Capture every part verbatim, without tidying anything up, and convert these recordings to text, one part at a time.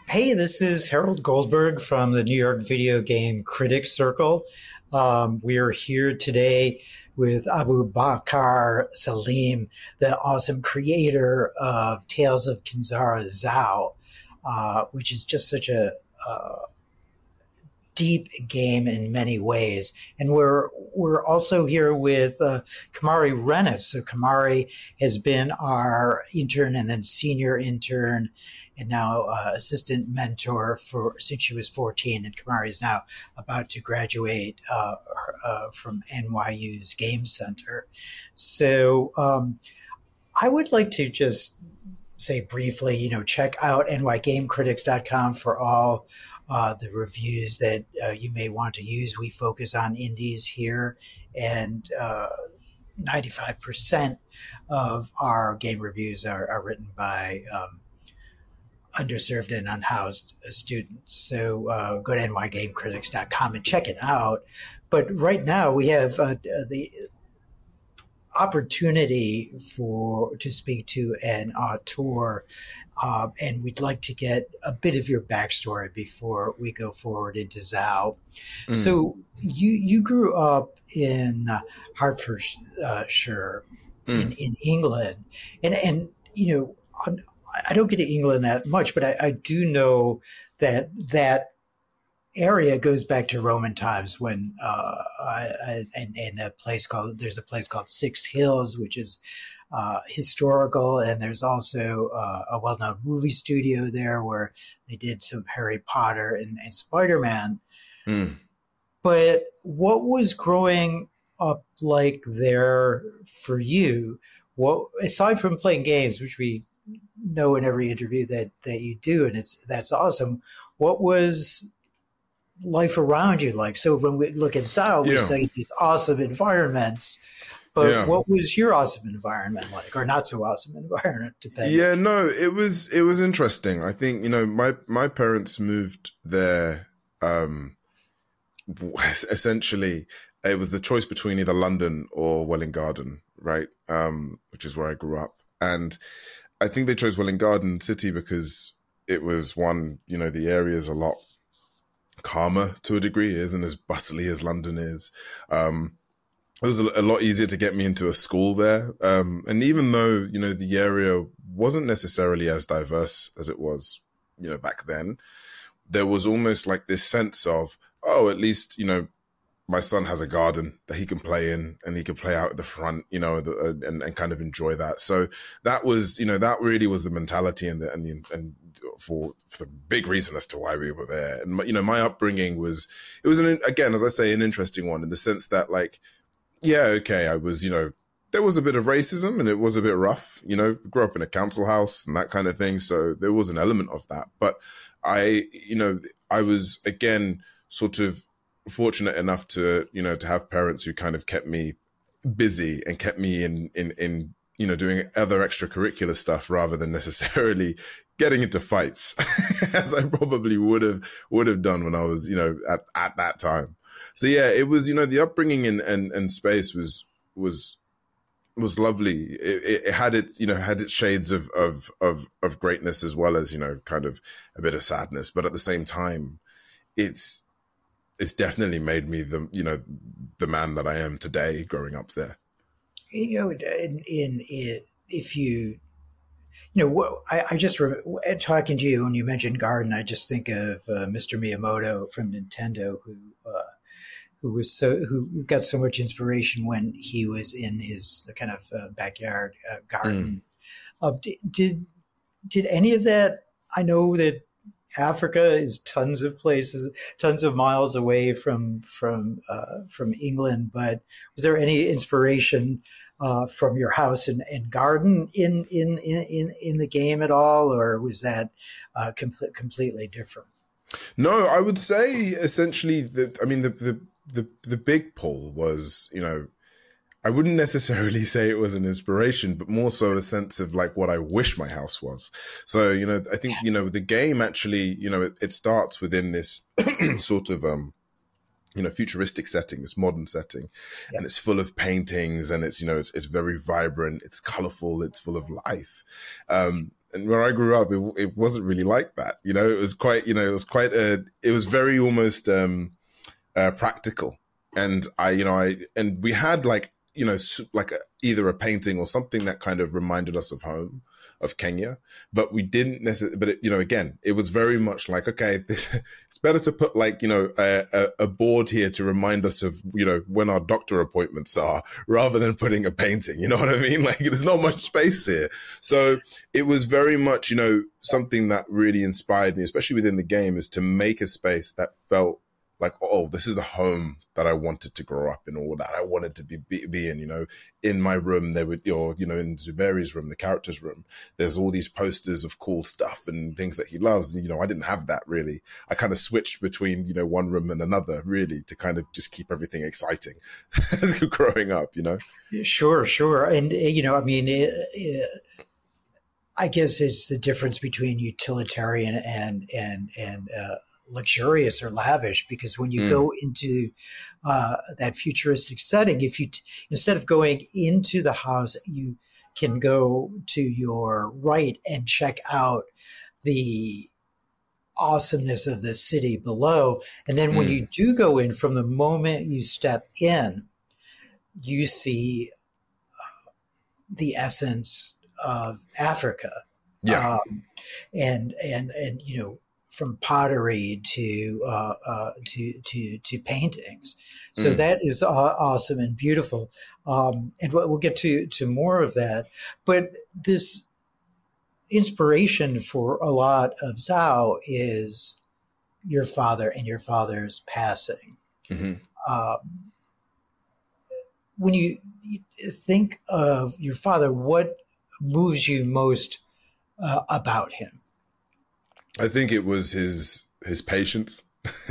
Hey, this is Harold Goldberg from the New York Video Game Critics Circle. Um, we are here today with Abu Bakr Salim, the awesome creator of Tales of Kenzara Zhao, uh, which is just such a uh, deep game in many ways. And we're we're also here with uh, Kamari Rennis. So Kamari has been our intern and then senior intern and now uh, assistant mentor for since she was fourteen. And Kamari is now about to graduate uh, uh, from N Y U's Game Center. So um, I would like to just say briefly, you know, check out N Y Game Critics dot com for all uh, the reviews that uh, you may want to use. We focus on indies here, and uh, ninety-five percent of our game reviews are, are written by um, underserved and unhoused students. So uh, go to N Y Game Critics dot com and check it out. But right now we have uh, the opportunity for to speak to an auteur, uh, and we'd like to get a bit of your backstory before we go forward into Zhao. Mm. So you you grew up in uh, Hertfordshire mm. in, in England, and and you know. On, I don't get to England that much, but I, I do know that that area goes back to Roman times when uh, I, and, and a place called there's a place called Six Hills, which is uh, historical, and there's also uh, a well-known movie studio there where they did some Harry Potter and, and Spider-Man. Mm. But what was growing up like there for you? What aside from playing games, which we know in every interview that, that you do, and it's that's awesome. What was life around you like? So when we look at Zhao, we yeah. say these awesome environments, but yeah. what was your awesome environment like, or not so awesome environment? Depending. Yeah, no, it was it was interesting. I think you know my my parents moved there. Um, essentially, it was the choice between either London or Welwyn Garden, right? Um, which is where I grew up, and I think they chose Welwyn Garden City because it was one, you know, the area is a lot calmer to a degree. It isn't as bustly as London is. Um, it was a, a lot easier to get me into a school there. Um, and even though, you know, the area wasn't necessarily as diverse as it was, you know, back then, there was almost like this sense of, oh, at least, you know, my son has a garden that he can play in and he can play out at the front, you know, the, uh, and, and kind of enjoy that. So that was, you know, that really was the mentality and the, and the, and for, for the big reason as to why we were there. And, my, you know, my upbringing was, it was, an, again, as I say, an interesting one in the sense that like, yeah, okay, I was, you know, there was a bit of racism and it was a bit rough, you know, grew up in a council house and that kind of thing. So there was an element of that. But I, you know, I was, again, sort of, fortunate enough to, you know, to have parents who kind of kept me busy and kept me in, in, in, you know, doing other extracurricular stuff rather than necessarily getting into fights as I probably would have, would have done when I was, you know, at, at that time. So yeah, it was, you know, the upbringing and, and, and space was, was, was lovely. It, it had its, you know, had its shades of, of, of, of greatness as well as, you know, kind of a bit of sadness, but at the same time, it's, it's definitely made me the, you know, the man that I am today growing up there. You know, in, in, in if you, you know, I, I just, talking to you when you mentioned garden, I just think of uh, Mister Miyamoto from Nintendo, who, uh, who was so, who got so much inspiration when he was in his kind of uh, backyard uh, garden. Mm. Uh, did, did any of that, I know that Africa is tons of places, tons of miles away from from uh, from England. But was there any inspiration uh, from your house and, and garden in, in in in the game at all, or was that uh, com- completely different? No, I would say essentially that. I mean, the the the the big pull was, you know, I wouldn't necessarily say it was an inspiration, but more so a sense of like what I wish my house was. So, you know, I think, you know, the game actually, you know, it, it starts within this sort of, um, you know, futuristic setting, this modern setting, Yeah. and it's full of paintings, and it's, you know, it's, it's very vibrant, it's colorful, it's full of life. Um, and where I grew up, it, it wasn't really like that. You know, it was quite, you know, it was quite a, it was very almost um, uh, practical. And I, you know, I, and we had like, you know, like a, either a painting or something that kind of reminded us of home, of Kenya, but we didn't necessarily, but it, you know, again, it was very much like, okay, this, it's better to put like, you know, a, a, a board here to remind us of, you know, when our doctor appointments are, rather than putting a painting, you know what I mean? Like, there's not much space here. So it was very much, you know, something that really inspired me, especially within the game, is to make a space that felt like, oh, this is the home that I wanted to grow up in, or that I wanted to be, be, be in. You know, in my room, there would, or, you know, in Zuberi's room, the character's room, there's all these posters of cool stuff and things that he loves. And, you know, I didn't have that really. I kind of switched between, you know, one room and another really to kind of just keep everything exciting as growing up, you know? Sure, sure. And, you know, I mean, it, it, I guess it's the difference between utilitarian and, and, and, uh, luxurious or lavish, because when you mm. go into uh, that futuristic setting, if you t- instead of going into the house, you can go to your right and check out the awesomeness of the city below. And then mm. when you do go in, from the moment you step in, you see uh, the essence of Africa. Yeah. Um, and, and, and, you know, from pottery to uh, uh, to to to paintings, so mm. that is aw- awesome and beautiful. Um, and we'll get to to more of that. But this inspiration for a lot of Zao is your father and your father's passing. Mm-hmm. Um, when you, you think of your father, what moves you most uh, about him? I think it was his his patience.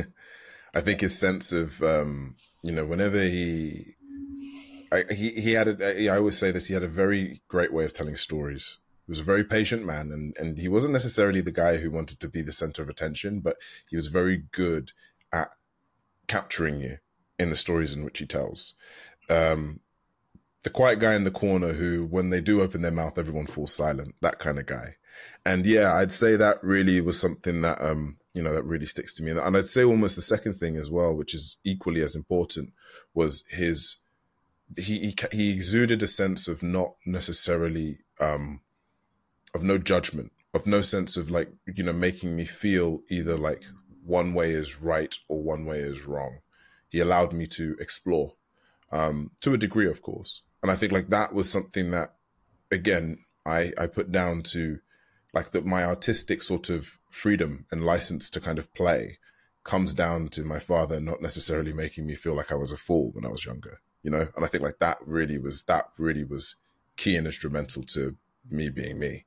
I think his sense of, um, you know, whenever he, I, he he had a, I always say this, he had a very great way of telling stories. He was a very patient man, and, and he wasn't necessarily the guy who wanted to be the center of attention, but he was very good at capturing you in the stories in which he tells. Um, the quiet guy in the corner who, when they do open their mouth, everyone falls silent, that kind of guy. And yeah, I'd say that really was something that, um, you know, that really sticks to me. And I'd say almost the second thing as well, which is equally as important, was his, he, he, he exuded a sense of not necessarily, um, of no judgment, of no sense of like, you know, making me feel either like one way is right or one way is wrong. He allowed me to explore, um, to a degree, of course. And I think like that was something that, again, I, I put down to, like that my artistic sort of freedom and license to kind of play comes down to my father not necessarily making me feel like I was a fool when I was younger, you know? And I think like that really was, that really was key and instrumental to me being me.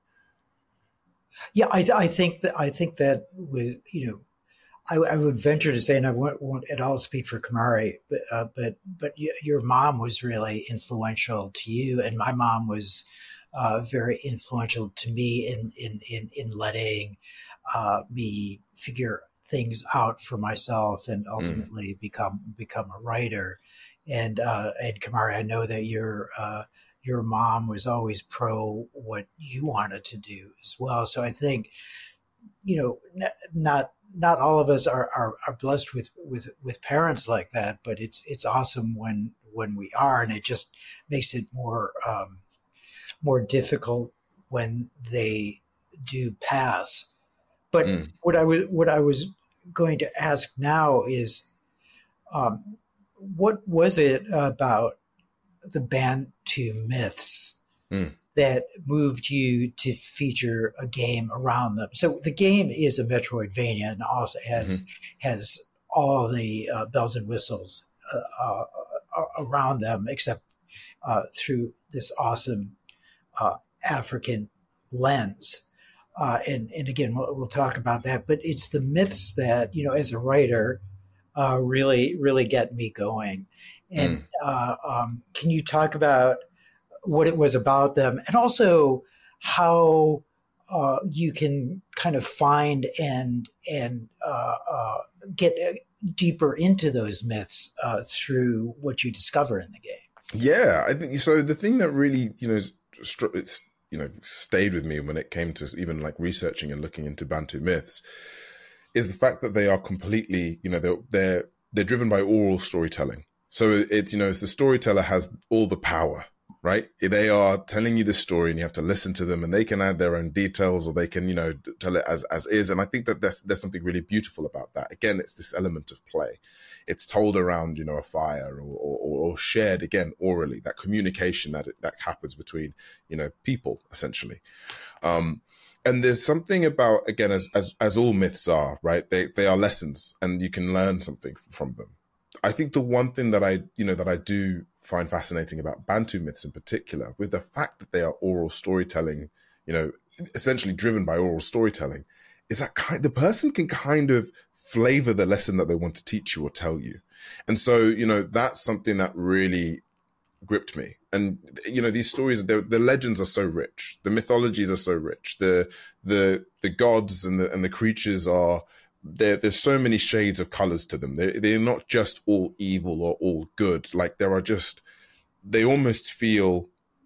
Yeah, I, I think that, I think that with, you know, I, I would venture to say, and I won't, won't at all speak for Kamari, but, uh, but, but your mom was really influential to you. And my mom was, Uh, very influential to me in in in, in letting uh, me figure things out for myself and ultimately mm. become become a writer. And uh, and Kamari, I know that your uh, your mom was always pro what you wanted to do as well. So I think, you know, n- not not all of us are, are are blessed with with with parents like that, but it's it's awesome when when we are, and it just makes it more. Um, more difficult when they do pass. But mm. what I was what I was going to ask now is, um, what was it about the Bantu myths mm. that moved you to feature a game around them? So the game is a Metroidvania and also has mm-hmm. has all the uh, bells and whistles uh, uh, around them, except uh, through this awesome Uh, African lens. Uh, and, and again, we'll, we'll talk about that, but it's the myths that, you know, as a writer, uh, really, really get me going. And mm. uh, um, can you talk about what it was about them, and also how uh, you can kind of find and, and uh, uh, get deeper into those myths uh, through what you discover in the game. Yeah, I think so. The thing that really, you know, is, it's, you know, stayed with me when it came to even like researching and looking into Bantu myths is the fact that they are completely, you know, they're, they're, they're driven by oral storytelling. So it's, you know, it's the storyteller has all the power, right? They are telling you the story and you have to listen to them, and they can add their own details, or they can, you know, tell it as, as is. And I think that there's, there's something really beautiful about that. Again, it's this element of play. It's told around, you know, a fire, or, or, or shared again, orally, that communication that, that happens between, you know, people essentially. Um, and there's something about, again, as, as, as all myths are, right? They, they are lessons, and you can learn something from them. I think the one thing that I, you know, that I do find fascinating about Bantu myths in particular, with the fact that they are oral storytelling, you know, essentially driven by oral storytelling, is that kind, the person can kind of flavor the lesson that they want to teach you or tell you. And so, you know, that's something that really gripped me. And, you know, these stories, the legends are so rich. The mythologies are so rich. The, the, the gods and the, and the creatures are, There, there's so many shades of colors to them. They're, they're not just all evil or all good. Like, there are just, they almost feel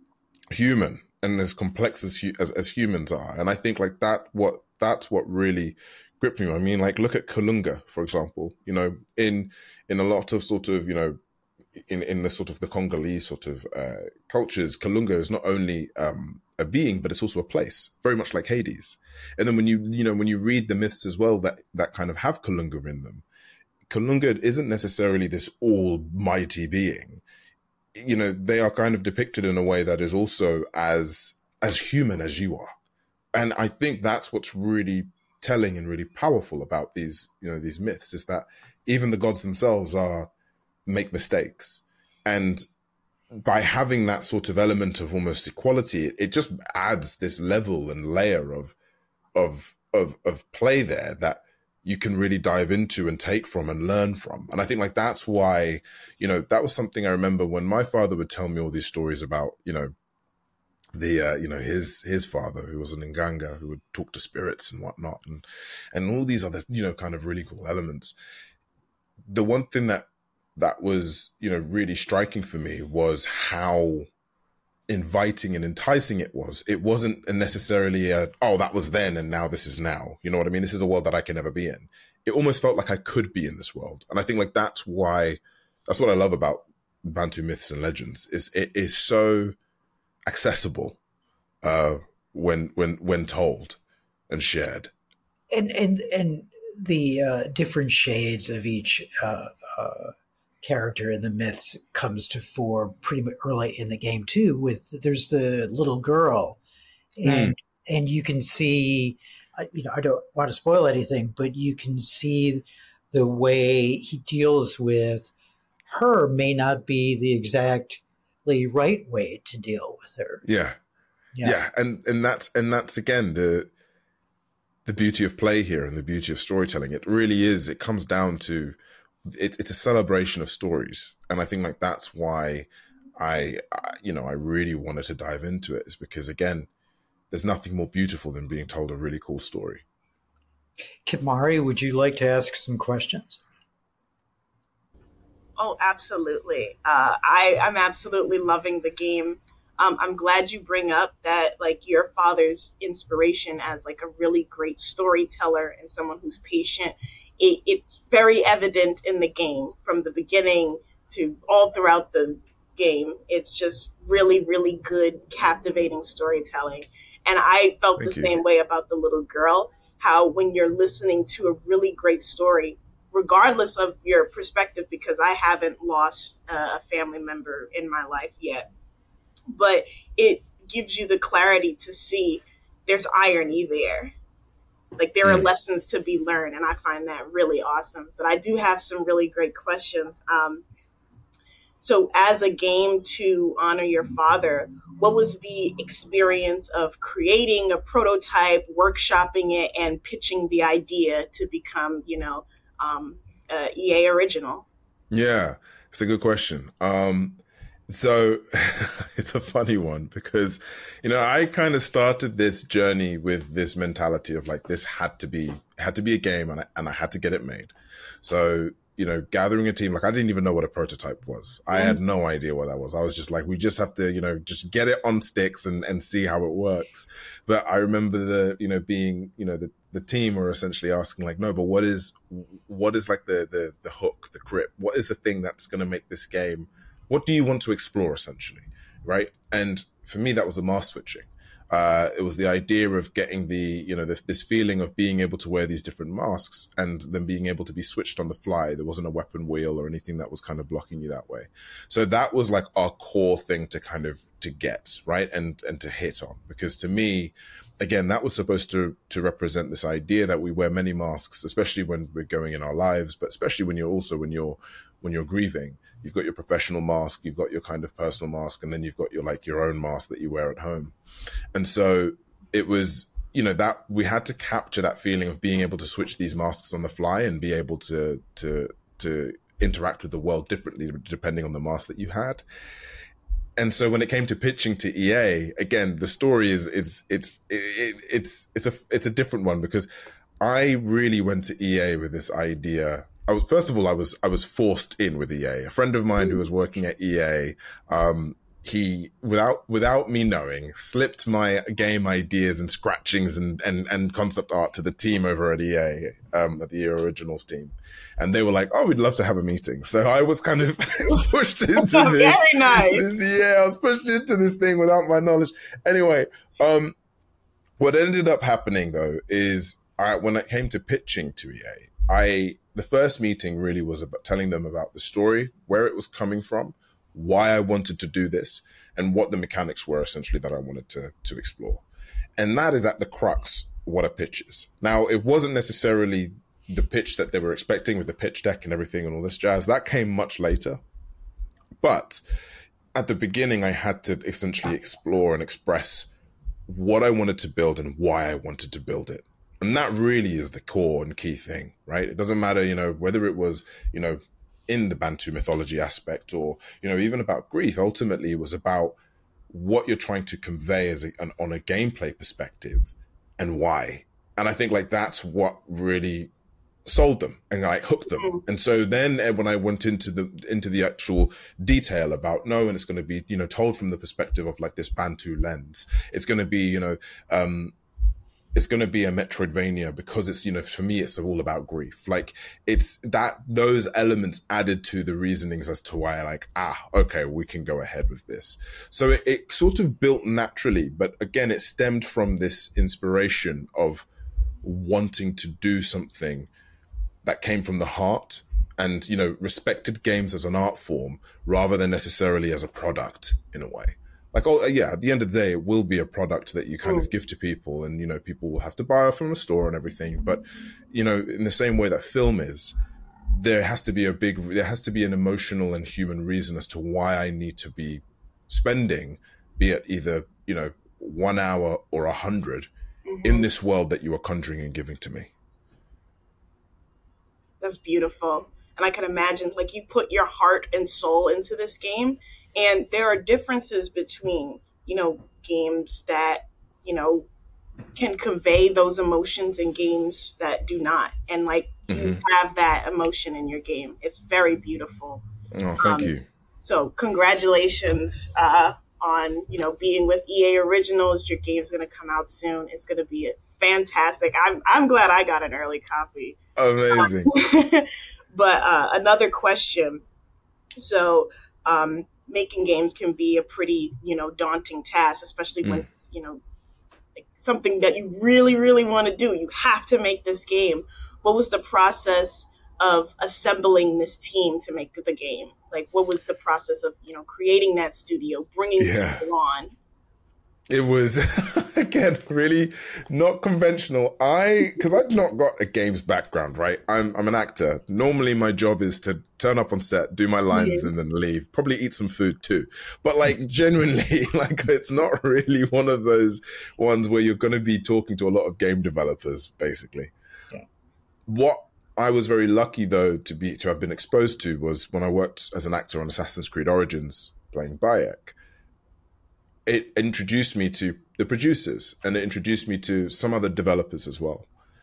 human and as complex as, as as humans are. And I think like that, what that's what really gripped me. I mean, like, look at Kalunga, for example. You know, in in a lot of sort of, you know, in in the sort of the Congolese sort of uh, cultures, Kalunga is not only um, a being, but it's also a place, very much like Hades. And then when you, you know, when you read the myths as well that, that kind of have Kalunga in them, Kalunga isn't necessarily this almighty being. You know, they are kind of depicted in a way that is also as, as human as you are. And I think that's what's really telling and really powerful about these, you know, these myths, is that even the gods themselves are, make mistakes. And by having that sort of element of almost equality, it, it just adds this level and layer of, of, of, of play there that you can really dive into and take from and learn from. And I think like, that's why, you know, that was something I remember when my father would tell me all these stories about, you know, the, uh, you know, his, his father, who was an Nganga, who would talk to spirits and whatnot, and, and all these other, you know, kind of really cool elements. The one thing that, that was, you know, really striking for me was how inviting and enticing it was. It wasn't necessarily a, oh, that was then and now this is now. You know what I mean? This is a world that I can never be in. It almost felt like I could be in this world. And I think like that's why, that's what I love about Bantu myths and legends, is it is so accessible uh, when, when, when told and shared. And, and, and the uh, different shades of each uh, uh character in the myths comes to fore pretty much early in the game too. With there's the little girl, and mm. and you can see, you know, I don't want to spoil anything, but you can see the way he deals with her may not be the exactly right way to deal with her. Yeah, yeah, yeah. and and that's and that's again the the beauty of play here and the beauty of storytelling. It really is. It comes down to It, it's a celebration of stories. And I think like that's why I, I, you know, I really wanted to dive into it, is because, again, there's nothing more beautiful than being told a really cool story. Kitmari, would you like to ask some questions? Oh, absolutely. Uh, I, I'm absolutely loving the game. Um, I'm glad you bring up that, like, your father's inspiration as like a really great storyteller and someone who's patient. It, it's very evident in the game from the beginning to all throughout the game. It's just really, really good, captivating storytelling. And I felt Thank the you. same way about the little girl, how when you're listening to a really great story, regardless of your perspective, because I haven't lost uh, a family member in my life yet, but it gives you the clarity to see there's irony there. Like, there are lessons to be learned, and I find that really awesome. But I do have some really great questions. Um, so as a game to honor your father, what was the experience of creating a prototype, workshopping it, and pitching the idea to become, you know, um, uh, E A original? Yeah, it's a good question. Um, So it's a funny one because, you know, I kind of started this journey with this mentality of like, this had to be, had to be a game, and I, and I had to get it made. So you know, gathering a team. Like I didn't even know what a prototype was. I had no idea what that was. I was just like, we just have to, you know, just get it on sticks and, and see how it works. But I remember the, you know, being, you know, the, the team were essentially asking like, no, but what is, what is like the, the, the hook, the grip? What is the thing that's going to make this game? What do you want to explore essentially? Right. And for me, that was the mask switching. Uh, it was the idea of getting the, you know, the, this feeling of being able to wear these different masks and then being able to be switched on the fly. There wasn't a weapon wheel or anything that was kind of blocking you that way. So that was like our core thing to kind of, to get, right? And, and to hit on, because to me, again, that was supposed to, to represent this idea that we wear many masks, especially when we're going in our lives, but especially when you're also, when you're, when you're grieving. You've got your professional mask, you've got your kind of personal mask, and then you've got your like your own mask that you wear at home. And so it was, you know, that we had to capture that feeling of being able to switch these masks on the fly and be able to to to interact with the world differently depending on the mask that you had. And so when it came to pitching to E A, again, the story is is it's it, it's it's a it's a different one, because I really went to E A with this idea. I was, first of all, I was I was forced in with E A. A friend of mine who was working at E A, um, he without without me knowing, slipped my game ideas and scratchings and and and concept art to the team over at E A, um, at the E A Originals team, and they were like, "Oh, we'd love to have a meeting." So I was kind of pushed into this. Very nice. This, yeah, I was pushed into this thing without my knowledge. Anyway, um, what ended up happening though is I, when it came to pitching to E A, I. The first meeting really was about telling them about the story, where it was coming from, why I wanted to do this, and what the mechanics were essentially that I wanted to, to explore. And that is at the crux what a pitch is. Now, it wasn't necessarily the pitch that they were expecting with the pitch deck and everything and all this jazz. That came much later. But at the beginning, I had to essentially explore and express what I wanted to build and why I wanted to build it. And that really is the core and key thing, right? It doesn't matter, you know, whether it was, you know, in the Bantu mythology aspect or, you know, even about grief. Ultimately, it was about what you're trying to convey as a, an, on a gameplay perspective and why. And I think like that's what really sold them and like hooked them. And so then when I went into the into the actual detail about no, and it's going to be, you know, told from the perspective of like this Bantu lens. It's going to be, you know, um, it's going to be a Metroidvania because it's, you know, for me, it's all about grief. Like it's that those elements added to the reasonings as to why like, ah, okay, we can go ahead with this. So it, it sort of built naturally, but again, it stemmed from this inspiration of wanting to do something that came from the heart and, you know, respected games as an art form rather than necessarily as a product in a way. Like, oh, yeah, at the end of the day, it will be a product that you kind of give to people and, you know, people will have to buy it from a store and everything. But, you know, in the same way that film is, there has to be a big, there has to be an emotional and human reason as to why I need to be spending, be it either, you know, one hour or a hundred mm-hmm. in this world that you are conjuring and giving to me. That's beautiful. And I can imagine, like, you put your heart and soul into this game. And there are differences between, you know, games that, you know, can convey those emotions and games that do not. And, like, mm-hmm. you have that emotion in your game. It's very beautiful. Oh, thank um, you. So congratulations uh, on, you know, being with E A Originals. Your game's going to come out soon. It's going to be fantastic. I'm I'm glad I got an early copy. Amazing. Um, but uh, another question. So, um, making games can be a pretty, you know, daunting task, especially mm. when it's, you know, like something that you really, really want to do. You have to make this game. What was the process of assembling this team to make the game? Like, what was the process of, you know, creating that studio, bringing yeah. people on? It was, again, really not conventional. I, because I've not got a games background, right? I'm I'm an actor. Normally my job is to turn up on set, do my lines mm-hmm. and then leave. Probably eat some food too. But like genuinely, like it's not really one of those ones where you're going to be talking to a lot of game developers, basically. Yeah. What I was very lucky though to be, to have been exposed to was when I worked as an actor on Assassin's Creed Origins playing Bayek. It introduced me to the producers and it introduced me to some other developers as well.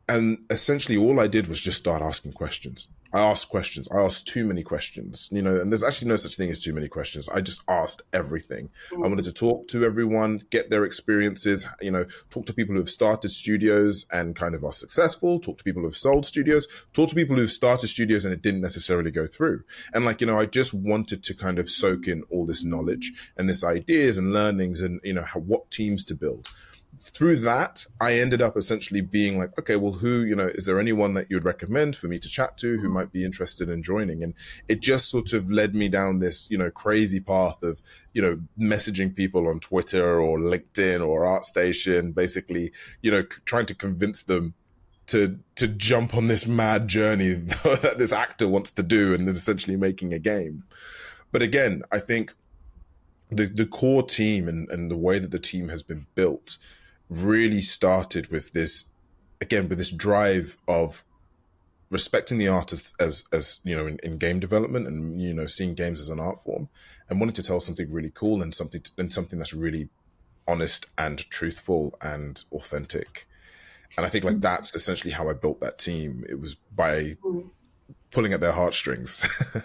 And essentially all I did was just start asking questions. I asked questions. I asked too many questions, you know, and there's actually no such thing as too many questions. I just asked everything. Mm-hmm. I wanted to talk to everyone, get their experiences, you know, talk to people who have started studios and kind of are successful, talk to people who have sold studios, talk to people who've started studios and it didn't necessarily go through. And like, you know, I just wanted to kind of soak in all this knowledge and this ideas and learnings and, you know, how, what teams to build. Through that, I ended up essentially being like, okay, well, who, you know, is there anyone that you'd recommend for me to chat to who might be interested in joining? And it just sort of led me down this, you know, crazy path of, you know, messaging people on Twitter or LinkedIn or ArtStation, basically, you know, trying to convince them to to jump on this mad journey that this actor wants to do and essentially making a game. But again, I think the, the core team and, and the way that the team has been built really started with this, again, with this drive of respecting the artists as, as you know, in, in game development and, you know, seeing games as an art form and wanting to tell something really cool and something, to, and something that's really honest and truthful and authentic. And I think like that's essentially how I built that team. It was by pulling at their heartstrings.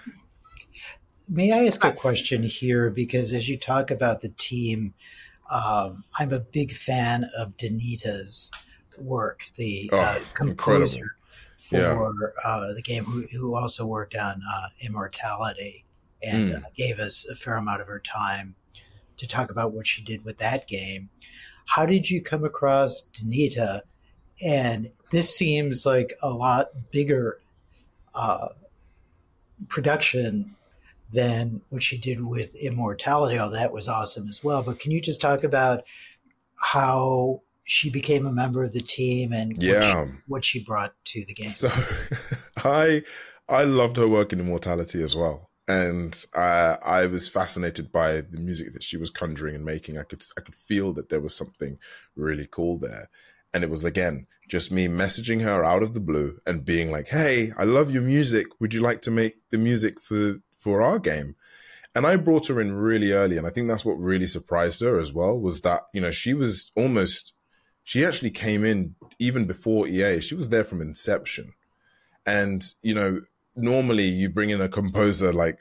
May I ask a question here? Because as you talk about the team, Um, I'm a big fan of Danita's work, the oh, uh, composer yeah. for uh, the game, who, who also worked on uh, Immortality and mm. uh, gave us a fair amount of her time to talk about what she did with that game. How did you come across Danita? And this seems like a lot bigger uh, production than what she did with Immortality. Oh, that was awesome as well. But can you just talk about how she became a member of the team and yeah. what, she, what she brought to the game? So I I loved her work in Immortality as well. And uh, I was fascinated by the music that she was conjuring and making. I could I could feel that there was something really cool there. And it was, again, just me messaging her out of the blue and being like, hey, I love your music. Would you like to make the music for for our game? And I brought her in really early. And I think that's what really surprised her as well, was that, you know, she was almost, she actually came in even before E A. She was there from inception. And, you know, normally you bring in a composer like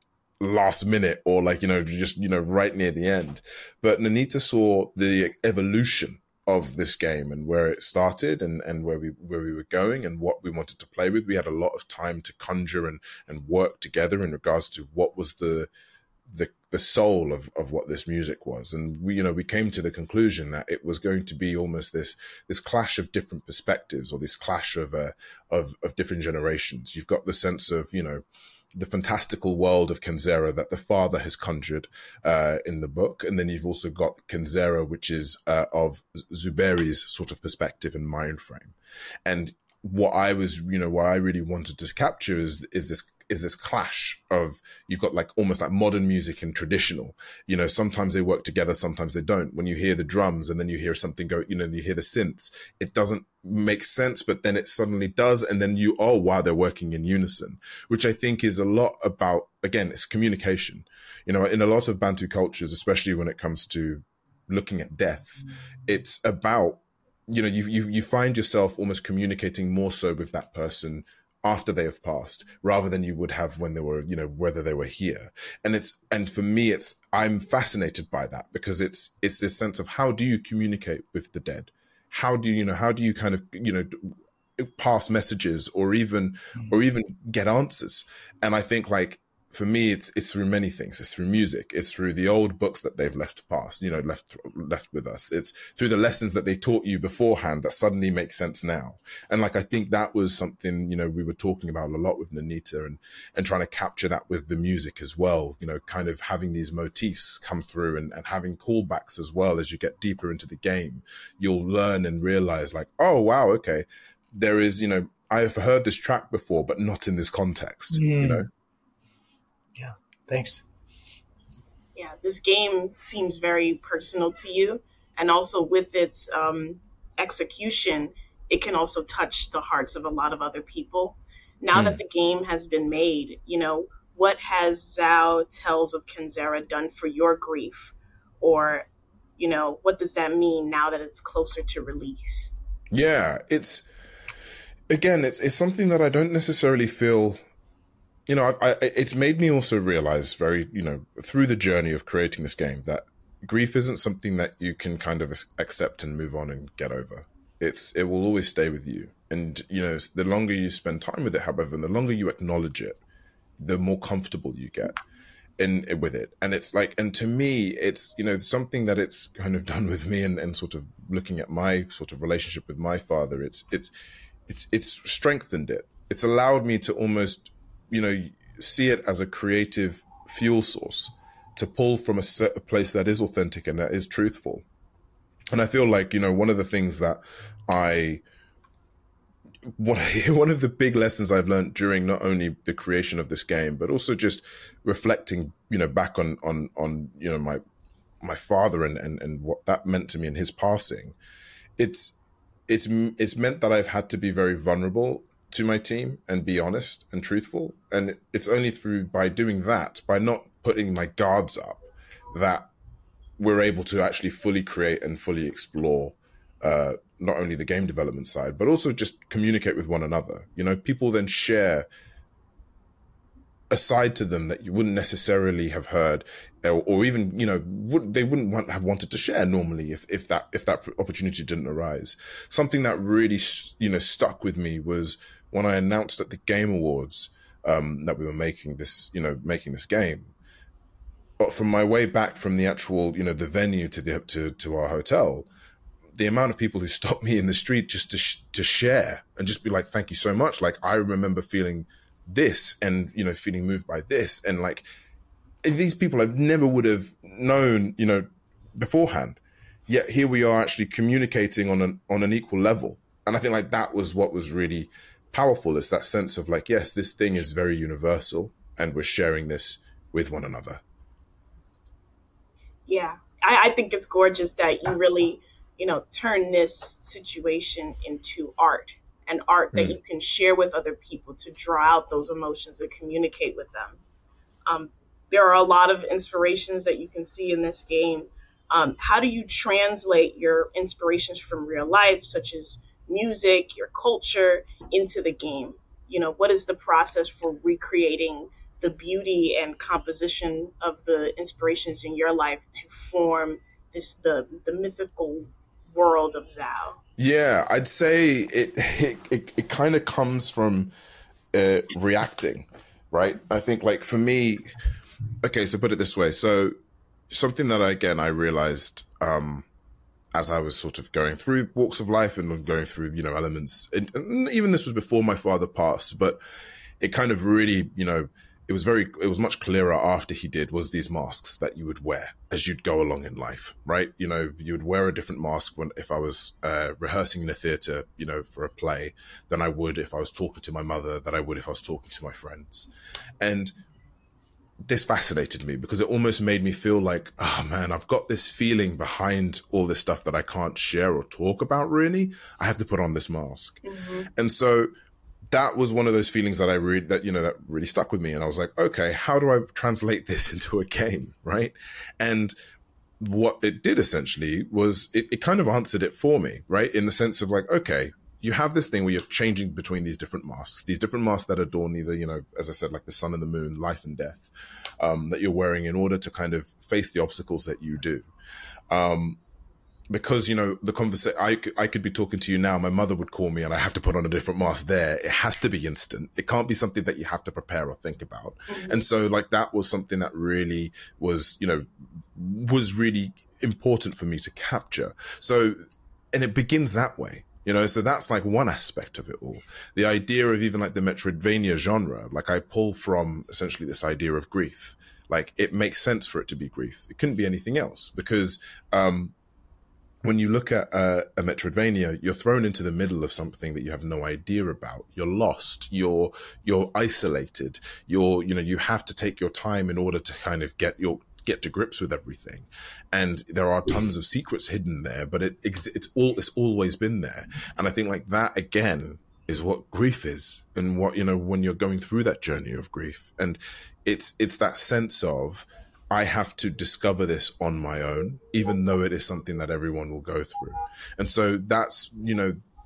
last minute or like, you know, just, you know, right near the end. But Nanita saw the evolution of this game and where it started and, and where we where we were going and what we wanted to play with. We had a lot of time to conjure and, and work together in regards to what was the the the soul of, of what this music was. And we, you know, we came to the conclusion that it was going to be almost this this clash of different perspectives or this clash of uh, of of different generations. You've got the sense of, you know, the fantastical world of Kenzera that the father has conjured uh, in the book. And then you've also got Kenzera, which is uh, of Zuberi's sort of perspective and mind frame. And what I was, you know, what I really wanted to capture is, is this is this clash of, you've got like almost like modern music and traditional, you know, sometimes they work together, sometimes they don't. When you hear the drums and then you hear something go, you know, you hear the synths, it doesn't make sense, but then it suddenly does. And then you, oh, wow, they're working in unison, which I think is a lot about, again, it's communication. You know, in a lot of Bantu cultures, especially when it comes to looking at death, it's about, you know, you, you, you find yourself almost communicating more so with that person after they have passed, rather than you would have when they were, you know, whether they were here. And it's, and for me, it's, I'm fascinated by that because it's, it's this sense of how do you communicate with the dead? How do you, you know, how do you kind of, you know, pass messages or even, mm-hmm. or even get answers? And I think like, for me, it's it's through many things. It's through music. It's through the old books that they've left past, you know, left left with us. It's through the lessons that they taught you beforehand that suddenly make sense now. And like, I think that was something, you know, we were talking about a lot with Nanita and, and trying to capture that with the music as well, you know, kind of having these motifs come through and, and having callbacks as well. As you get deeper into the game, you'll learn and realize like, oh, wow, okay, there is, you know, I've heard this track before, but not in this context, mm. you know? Yeah, thanks. Yeah, this game seems very personal to you. And also with its um, execution, it can also touch the hearts of a lot of other people. Now mm. that the game has been made, you know, what has Zao Tales of Kenzera done for your grief? Or, you know, what does that mean now that it's closer to release? Yeah, it's... again, it's it's something that I don't necessarily feel. You know, I, I, it's made me also realize very, you know, through the journey of creating this game that grief isn't something that you can kind of accept and move on and get over. It's it will always stay with you, and you know, the longer you spend time with it, however, and the longer you acknowledge it, the more comfortable you get in with it. And it's like, and to me, it's, you know, something that it's kind of done with me, and, and sort of looking at my sort of relationship with my father, it's it's it's it's strengthened it. It's allowed me to almost, you know, see it as a creative fuel source to pull from a, set, a place that is authentic and that is truthful. And I feel like, you know, one of the things that I, one, one of the big lessons I've learned during not only the creation of this game, but also just reflecting, you know, back on, on, on, you know, my, my father and, and, and what that meant to me in his passing, it's, it's, it's meant that I've had to be very vulnerable to my team and be honest and truthful. And it's only through, by doing that, by not putting my guards up, that we're able to actually fully create and fully explore uh, not only the game development side, but also just communicate with one another. You know, people then share a side to them that you wouldn't necessarily have heard, or, or even, you know, would, they wouldn't want, have wanted to share normally if, if that if that opportunity didn't arise. Something that really, you know, stuck with me was when I announced at the Game Awards um, that we were making this, you know, making this game. But from my way back from the actual, you know, the venue to the to to our hotel, the amount of people who stopped me in the street just to sh- to share and just be like, "Thank you so much." Like, I remember feeling this, and you know, feeling moved by this, and like, and these people I never would have known, you know, beforehand. Yet here we are actually communicating on an on an equal level, and I think like that was what was really powerful. Is that sense of like, yes, this thing is very universal, and we're sharing this with one another. Yeah, I, I think it's gorgeous that you really, you know, turn this situation into art, and art that mm. you can share with other people to draw out those emotions and communicate with them. Um, there are a lot of inspirations that you can see in this game. Um, how do you translate your inspirations from real life, such as music, your culture, into the game? You know, what is the process for recreating the beauty and composition of the inspirations in your life to form this the the mythical world of Zao? Yeah, I'd say it it, it, it kind of comes from uh, reacting, right? I think like for me, okay, so put it this way. So something that, I, again, I realized um, as I was sort of going through walks of life and going through, you know, elements, and, and even this was before my father passed, but it kind of really, you know, it was very, it was much clearer after he did, was these masks that you would wear as you'd go along in life, right? You know, you would wear a different mask when, if I was uh, rehearsing in a theater, you know, for a play, than I would if I was talking to my mother, than I would if I was talking to my friends. And this fascinated me because it almost made me feel like, oh man, I've got this feeling behind all this stuff that I can't share or talk about really. I have to put on this mask. Mm-hmm. And so that was one of those feelings that I read that, you know, that really stuck with me. And I was like, okay, how do I translate this into a game? Right. And what it did essentially was it, it kind of answered it for me, right? In the sense of like, okay, you have this thing where you're changing between these different masks, these different masks that adorn either, you know, as I said, like the sun and the moon, life and death, um, that you're wearing in order to kind of face the obstacles that you do. Um, Because, you know, the conversation, I, I could be talking to you now, my mother would call me and I have to put on a different mask there. It has to be instant. It can't be something that you have to prepare or think about. Mm-hmm. And so like that was something that really was, you know, was really important for me to capture. So, and it begins that way, you know, so that's like one aspect of it all. The idea of even like the Metroidvania genre, like I pull from essentially this idea of grief. Like it makes sense for it to be grief. It couldn't be anything else because, um, when you look at uh, a Metroidvania, you're thrown into the middle of something that you have no idea about. You're lost. You're you're isolated. You're you know you have to take your time in order to kind of get your get to grips with everything. And there are tons of secrets hidden there, but it it's all it's always been there. And I think like that again is what grief is, and what you know when you're going through that journey of grief, and it's it's that sense of, I have to discover this on my own, even though it is something that everyone will go through. And so that's, you know,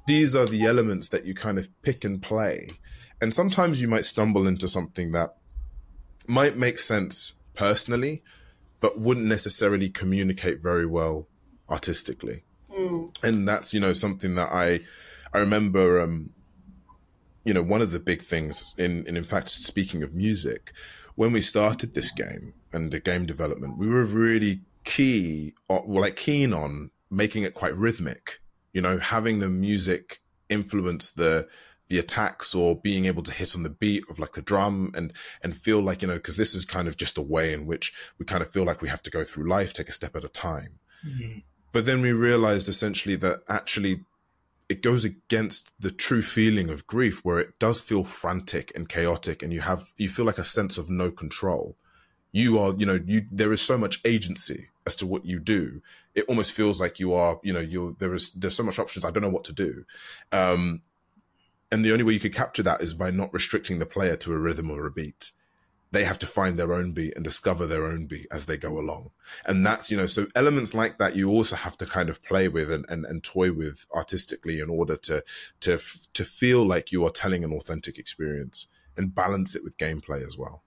these are the elements that you kind of pick and play. And sometimes you might stumble into something that might make sense personally, but wouldn't necessarily communicate very well artistically. Mm. And that's, you know, something that I, I remember, um, you know, one of the big things in, in, in fact, speaking of music, when we started this game and the game development, we were really key, well, like keen on making it quite rhythmic, you know, having the music influence the, the attacks or being able to hit on the beat of like the drum and, and feel like, you know, cause this is kind of just a way in which we kind of feel like we have to go through life, take a step at a time. Mm-hmm. But then we realized essentially that actually it goes against the true feeling of grief, where it does feel frantic and chaotic and you have, you feel like a sense of no control. You are, you know, you, there is so much agency as to what you do. It almost feels like you are, you know, you're, there is, there's so much options. I don't know what to do. Um, and the only way you could capture that is by not restricting the player to a rhythm or a beat. They have to find their own beat and discover their own beat as they go along. And that's, you know, so elements like that, you also have to kind of play with and, and, and toy with artistically in order to, to, to feel like you are telling an authentic experience and balance it with gameplay as well.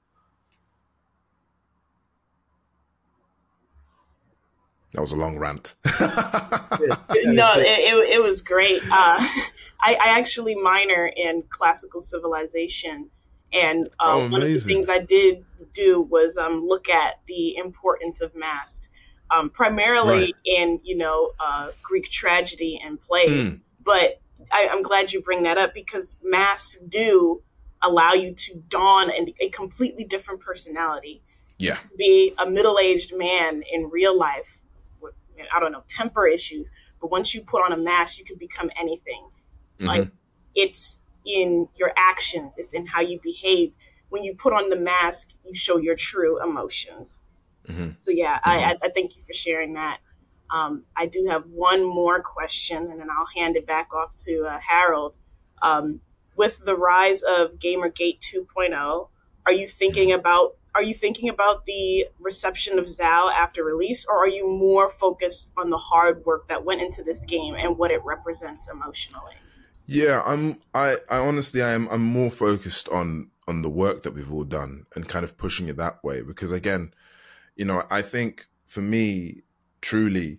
That was a long rant. No, it, it, it was great. Uh, I, I actually minor in classical civilization. And uh, oh, one of the things I did do was um, look at the importance of masks, um, primarily right. in, you know, uh, Greek tragedy and plays. Mm. But I, I'm glad you bring that up, because masks do allow you to don an, a completely different personality. Yeah. Be a middle-aged man in real life with, I don't know, temper issues. But once you put on a mask, you can become anything. Mm-hmm. Like, it's in your actions, it's in how you behave. When you put on the mask, you show your true emotions. Mm-hmm. So yeah, mm-hmm. I, I thank you for sharing that. Um, I do have one more question, and then I'll hand it back off to uh, Harold. Um, with the rise of Gamergate two point oh, are you thinking about are you thinking about the reception of Zao after release, or are you more focused on the hard work that went into this game and what it represents emotionally? Yeah, I'm. I, I honestly, I am. I'm more focused on on the work that we've all done and kind of pushing it that way. Because again, you know, I think for me, truly,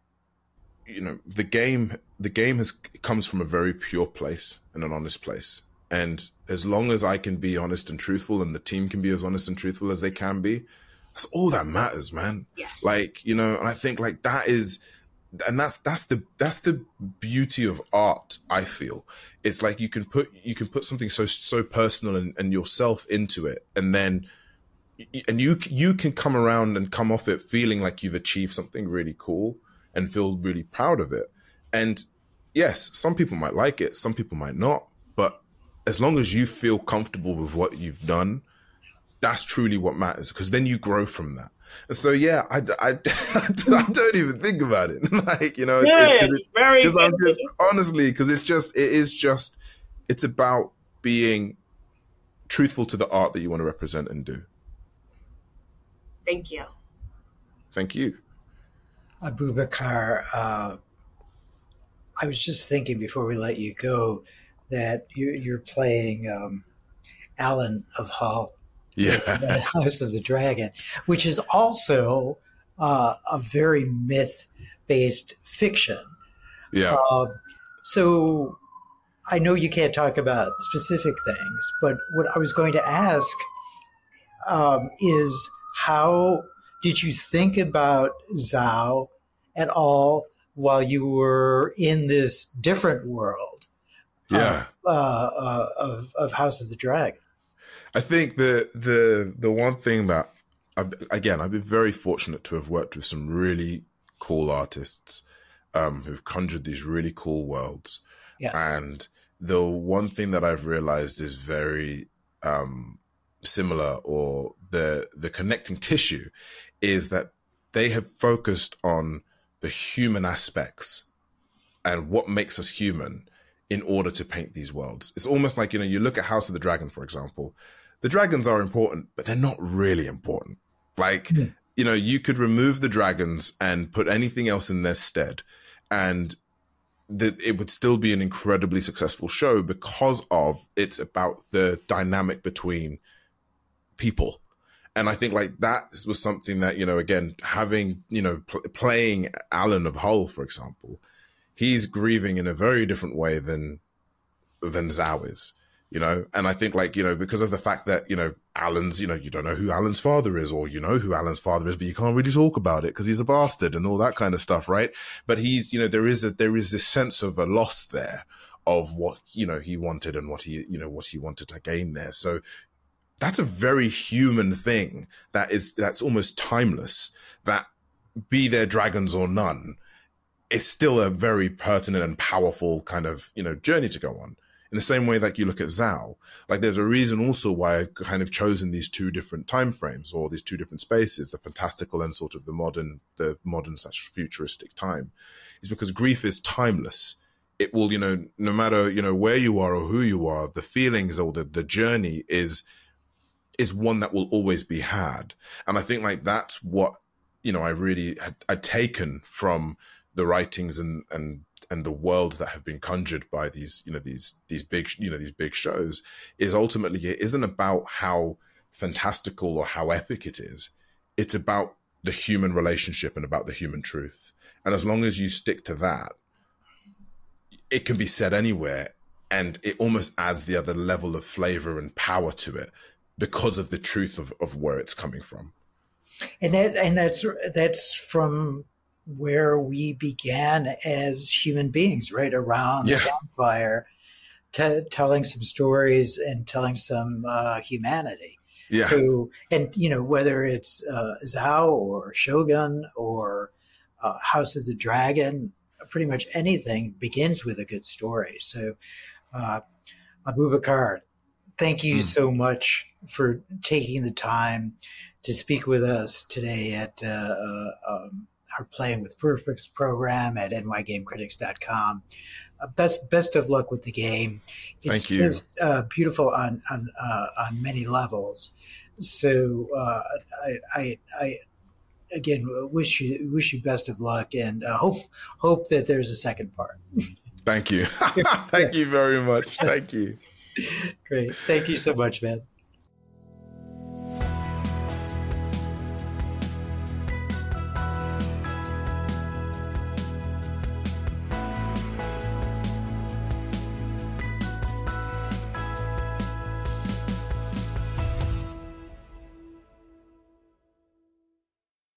you know, the game, the game has comes from a very pure place and an honest place. And as long as I can be honest and truthful, and the team can be as honest and truthful as they can be, that's all that matters, man. Yes. Like, you know, and I think like that is. And that's that's the that's the beauty of art. I feel it's like you can put you can put something so so personal and, and yourself into it, and then and you you can come around and come off it feeling like you've achieved something really cool and feel really proud of it. And yes, some people might like it, some people might not, but as long as you feel comfortable with what you've done, that's truly what matters, because then you grow from that. So yeah, I, I, I don't even think about it. Like, you know, it's, yeah, it's cause it, very cause I'm just, honestly, because it's just, it is just, it's about being truthful to the art that you want to represent and do. Thank you. Thank you. Abubakar, uh, I was just thinking before we let you go that you're, you're playing um, Alan of Hull. Yeah, the House of the Dragon, which is also uh, a very myth-based fiction. Yeah. Uh, so I know you can't talk about specific things, but what I was going to ask um, is how did you think about Zao at all while you were in this different world? Yeah. Of, uh, uh, of, of House of the Dragon. I think the the the one thing that I've, again I've been very fortunate to have worked with some really cool artists um, who've conjured these really cool worlds. Yeah. And the one thing that I've realized is very um, similar, or the the connecting tissue, is that they have focused on the human aspects and what makes us human in order to paint these worlds. It's almost like, you know, you look at House of the Dragon, for example. The dragons are important, but they're not really important. Like, mm. you know, you could remove the dragons and put anything else in their stead, and that it would still be an incredibly successful show because of it's about the dynamic between people. And I think like that was something that, you know, again, having, you know, pl- playing Alan of Hull, for example, he's grieving in a very different way than, than Zhao is, you know? And I think like, you know, because of the fact that, you know, Alan's, you know, you don't know who Alan's father is, or you know who Alan's father is, but you can't really talk about it because he's a bastard and all that kind of stuff. Right. But he's, you know, there is a, there is this sense of a loss there of what, you know, he wanted and what he, you know, what he wanted to gain there. So that's a very human thing that is, that's almost timeless, that be there dragons or none, it's still a very pertinent and powerful kind of, you know, journey to go on. In the same way, like you look at Zhao, like there's a reason also why I kind of chosen these two different time frames or these two different spaces, the fantastical and sort of the modern, the modern slash futuristic time, is because grief is timeless. It will, you know, no matter, you know, where you are or who you are, the feelings or the, the journey is, is one that will always be had. And I think like that's what, you know, I really had I'd taken from the writings and, and, and the worlds that have been conjured by these, you know, these, these big, you know, these big shows, is ultimately, it isn't about how fantastical or how epic it is. It's about the human relationship and about the human truth. And as long as you stick to that, it can be said anywhere. And it almost adds the other level of flavor and power to it because of the truth of, of where it's coming from. And that, and that's, that's from where we began as human beings, right around yeah. the campfire, t- telling some stories and telling some uh, humanity. Yeah. So, and you know, whether it's uh, Zhao or Shogun or uh, House of the Dragon, pretty much anything begins with a good story. So, uh, Abubakar, thank you mm. so much for taking the time to speak with us today at uh, uh, um, our Playing with Purpose program at N Y Game Critics dot com. Uh, best best of luck with the game. It's Thank you. just uh, beautiful on on uh, on many levels. So uh, I, I I again wish you wish you best of luck and uh, hope hope that there's a second part. Thank you. Thank you very much. Thank you. Great. Thank you so much, man.